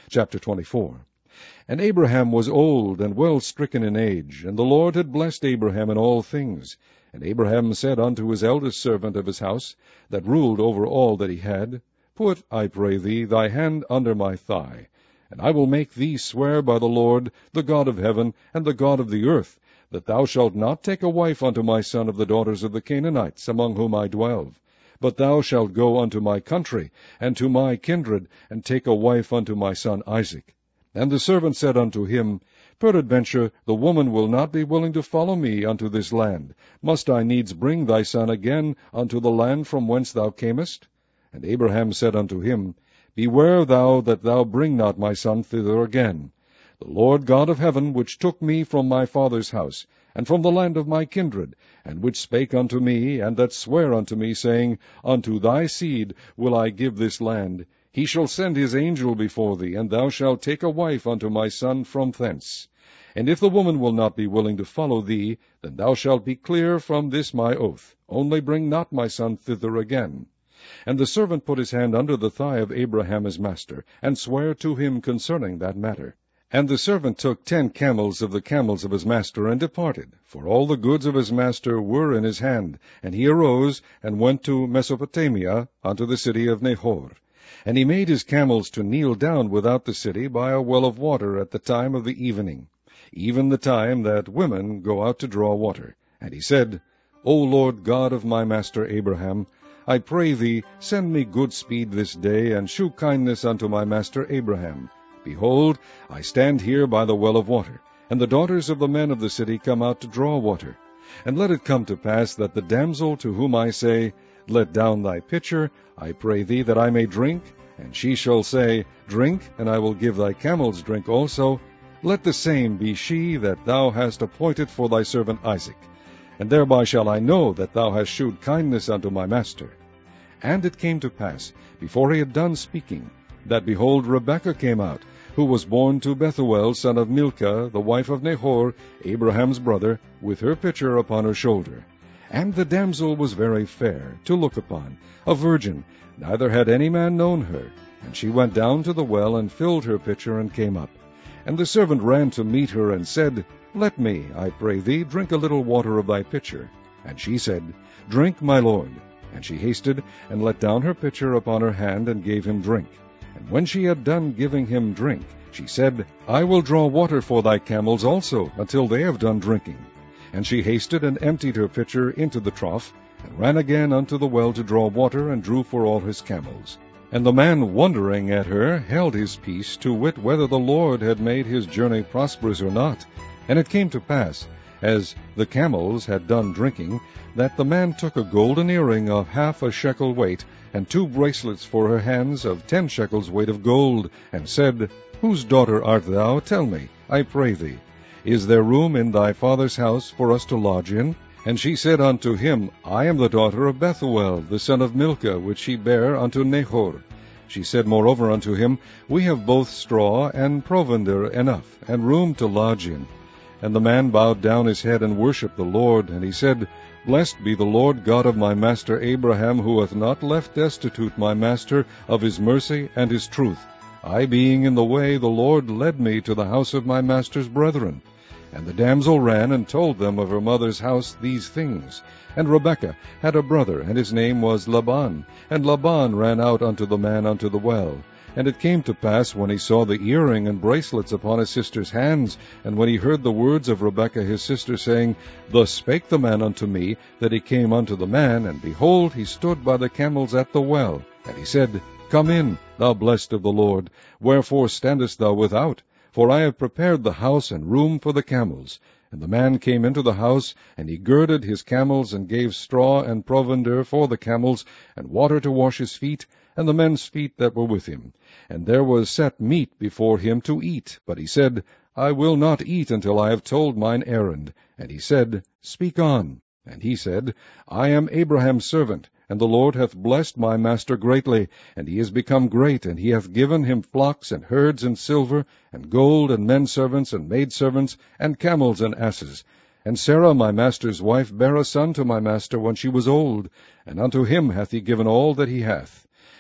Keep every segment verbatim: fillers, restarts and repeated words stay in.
Chapter twenty-four. And Abraham was old and well stricken in age, and the Lord had blessed Abraham in all things. And Abraham said unto his eldest servant of his house, that ruled over all that he had, Put, I pray thee, thy hand under my thigh, and I will make thee swear by the Lord, the God of heaven, and the God of the earth, that thou shalt not take a wife unto my son of the daughters of the Canaanites, among whom I dwell. But thou shalt go unto my country, and to my kindred, and take a wife unto my son Isaac. And the servant said unto him, Peradventure the woman will not be willing to follow me unto this land. Must I needs bring thy son again unto the land from whence thou camest? And Abraham said unto him, Beware thou that thou bring not my son thither again. The Lord God of heaven, which took me from my father's house, and from the land of my kindred, and which spake unto me, and that sware unto me, saying, Unto thy seed will I give this land, he shall send his angel before thee, and thou shalt take a wife unto my son from thence. And if the woman will not be willing to follow thee, then thou shalt be clear from this my oath. Only bring not my son thither again. And the servant put his hand under the thigh of Abraham his master, and sware to him concerning that matter. And the servant took ten camels of the camels of his master, and departed, for all the goods of his master were in his hand. And he arose, and went to Mesopotamia, unto the city of Nahor. And he made his camels to kneel down without the city by a well of water at the time of the evening, even the time that women go out to draw water. And he said, O Lord God of my master Abraham, I pray thee, send me good speed this day, and shew kindness unto my master Abraham. Behold, I stand here by the well of water, and the daughters of the men of the city come out to draw water. And let it come to pass that the damsel to whom I say, Let down thy pitcher, I pray thee, that I may drink, and she shall say, Drink, and I will give thy camels drink also, let the same be she that thou hast appointed for thy servant Isaac. And thereby shall I know that thou hast shewed kindness unto my master. And it came to pass, before he had done speaking, that, behold, Rebekah came out, who was born to Bethuel, son of Milcah, the wife of Nahor, Abraham's brother, with her pitcher upon her shoulder. And the damsel was very fair to look upon, a virgin, neither had any man known her. And she went down to the well, and filled her pitcher, and came up. And the servant ran to meet her, and said, Let me, I pray thee, drink a little water of thy pitcher. And she said, Drink, my lord. And she hasted, and let down her pitcher upon her hand, and gave him drink. And when she had done giving him drink, she said, I will draw water for thy camels also, until they have done drinking. And she hasted, and emptied her pitcher into the trough, and ran again unto the well to draw water, and drew for all his camels. And the man, wondering at her, held his peace, to wit whether the Lord had made his journey prosperous or not. And it came to pass, as the camels had done drinking, that the man took a golden earring of half a shekel weight, and two bracelets for her hands of ten shekels weight of gold, and said, Whose daughter art thou? Tell me, I pray thee. Is there room in thy father's house for us to lodge in? And she said unto him, I am the daughter of Bethuel, the son of Milcah, which she bare unto Nahor. She said moreover unto him, We have both straw and provender enough, and room to lodge in. And the man bowed down his head, and worshipped the Lord. And he said, Blessed be the Lord God of my master Abraham, who hath not left destitute my master of his mercy and his truth. I being in the way, the Lord led me to the house of my master's brethren. And the damsel ran and told them of her mother's house these things. And Rebekah had a brother, and his name was Laban. And Laban ran out unto the man unto the well. And it came to pass, when he saw the earring and bracelets upon his sister's hands, and when he heard the words of Rebekah his sister, saying, Thus spake the man unto me, that he came unto the man, and behold, he stood by the camels at the well. And he said, Come in, thou blessed of the Lord. Wherefore standest thou without? For I have prepared the house and room for the camels. And the man came into the house, and he girded his camels, and gave straw and provender for the camels, and water to wash his feet, and the men's feet that were with him. And there was set meat before him to eat. But he said, I will not eat until I have told mine errand. And he said, Speak on. And he said, I am Abraham's servant, and the Lord hath blessed my master greatly, and he is become great, and he hath given him flocks and herds and silver, and gold, and men servants, and maidservants, and camels and asses. And Sarah my master's wife bare a son to my master when she was old, and unto him hath he given all that he hath.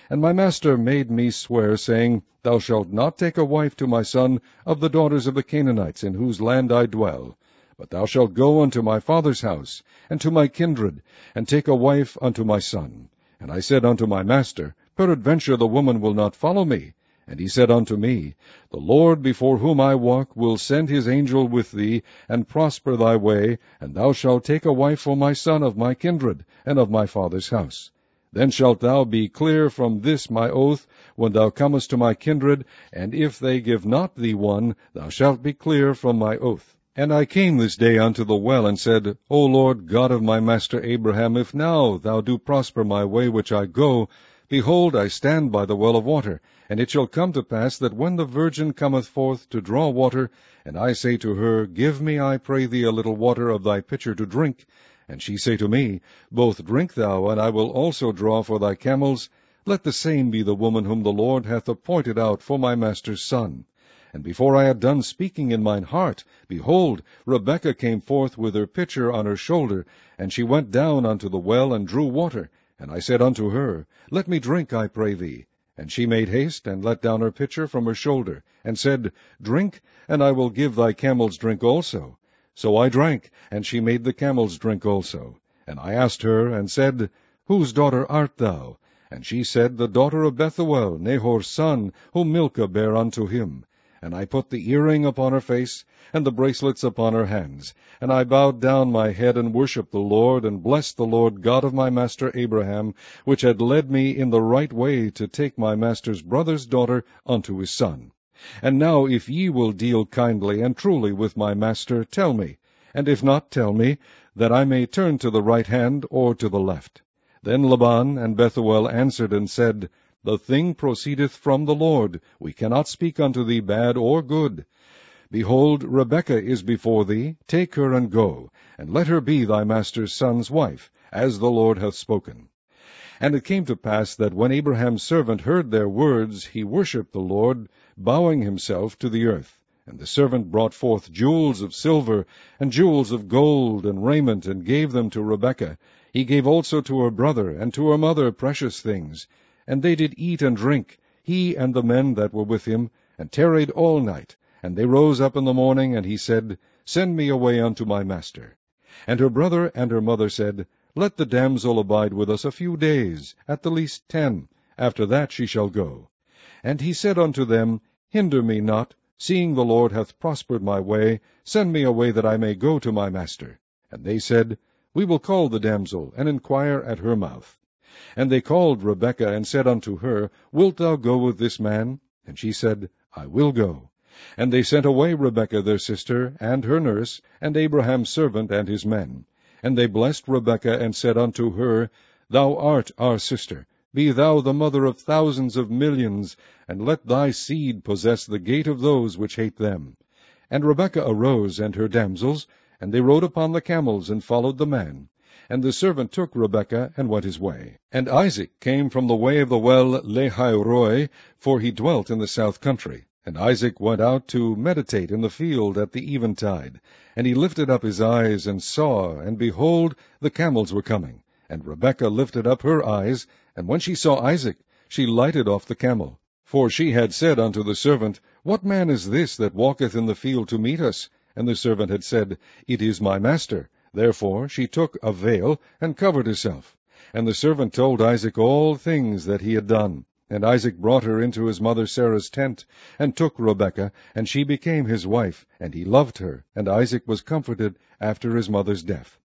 And my master made me swear, saying, Thou shalt not take a wife to my son of the daughters of the Canaanites, in whose land I dwell. But thou shalt go unto my father's house, and to my kindred, and take a wife unto my son. And I said unto my master, Peradventure the woman will not follow me. And he said unto me, The Lord before whom I walk will send his angel with thee, and prosper thy way, and thou shalt take a wife for my son of my kindred, and of my father's house. Then shalt thou be clear from this my oath, when thou comest to my kindred, and if they give not thee one, thou shalt be clear from my oath. And I came this day unto the well, and said, O Lord God of my master Abraham, if now thou do prosper my way which I go, behold, I stand by the well of water. And it shall come to pass that when the virgin cometh forth to draw water, and I say to her, Give me, I pray thee, a little water of thy pitcher to drink, and she say to me, Both drink thou, and I will also draw for thy camels, let the same be the woman whom the Lord hath appointed out for my master's son. And before I had done speaking in mine heart, behold, Rebekah came forth with her pitcher on her shoulder, and she went down unto the well, and drew water. And I said unto her, Let me drink, I pray thee. And she made haste, and let down her pitcher from her shoulder, and said, Drink, and I will give thy camels drink also. So I drank, and she made the camels drink also. And I asked her, and said, Whose daughter art thou? And she said, The daughter of Bethuel, Nahor's son, whom Milcah bare unto him. And I put the earring upon her face, and the bracelets upon her hands. And I bowed down my head, and worshipped the Lord, and blessed the Lord God of my master Abraham, which had led me in the right way to take my master's brother's daughter unto his son. And now if ye will deal kindly and truly with my master, tell me, and if not, tell me, that I may turn to the right hand or to the left. Then Laban and Bethuel answered and said, The thing proceedeth from the Lord. We cannot speak unto thee bad or good. Behold, Rebekah is before thee. Take her and go, and let her be thy master's son's wife, as the Lord hath spoken. And it came to pass that when Abraham's servant heard their words, he worshipped the Lord, bowing himself to the earth. And the servant brought forth jewels of silver, and jewels of gold, and raiment, and gave them to Rebekah. He gave also to her brother and to her mother precious things. And they did eat and drink, he and the men that were with him, and tarried all night. And they rose up in the morning, and he said, Send me away unto my master. And her brother and her mother said, Let the damsel abide with us a few days, at the least ten. After that she shall go. And he said unto them, Hinder me not, seeing the Lord hath prospered my way. Send me away that I may go to my master. And they said, We will call the damsel, and inquire at her mouth. And they called Rebekah, and said unto her, Wilt thou go with this man? And she said, I will go. And they sent away Rebekah their sister, and her nurse, and Abraham's servant, and his men. And they blessed Rebekah, and said unto her, Thou art our sister. Be thou the mother of thousands of millions, and let thy seed possess the gate of those which hate them. And Rebekah arose, and her damsels, and they rode upon the camels, and followed the man. And the servant took Rebekah, and went his way. And Isaac came from the way of the well Lahairoi, for he dwelt in the south country. And Isaac went out to meditate in the field at the eventide. And he lifted up his eyes, and saw, and behold, the camels were coming. And Rebekah lifted up her eyes, and when she saw Isaac, she lighted off the camel. For she had said unto the servant, What man is this that walketh in the field to meet us? And the servant had said, It is my master. Therefore she took a veil, and covered herself. And the servant told Isaac all things that he had done. And Isaac brought her into his mother Sarah's tent, and took Rebekah, and she became his wife, and he loved her, and Isaac was comforted after his mother's death.